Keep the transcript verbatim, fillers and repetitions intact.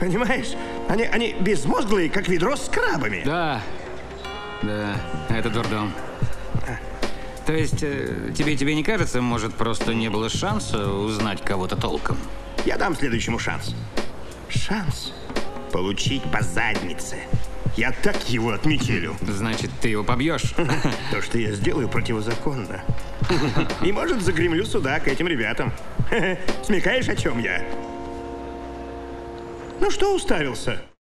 Понимаешь? Они, они безмозглые, как ведро с крабами. Да, да, это дурдом. То есть, э, тебе, тебе не кажется, может, просто не было шанса узнать кого-то толком? Я дам следующему шанс. Шанс получить по заднице. Я так его отметелю. Значит, ты его побьешь? То, что я сделаю, противозаконно. И, может, загремлю сюда к этим ребятам. Смекаешь, о чем я? Ну что уставился?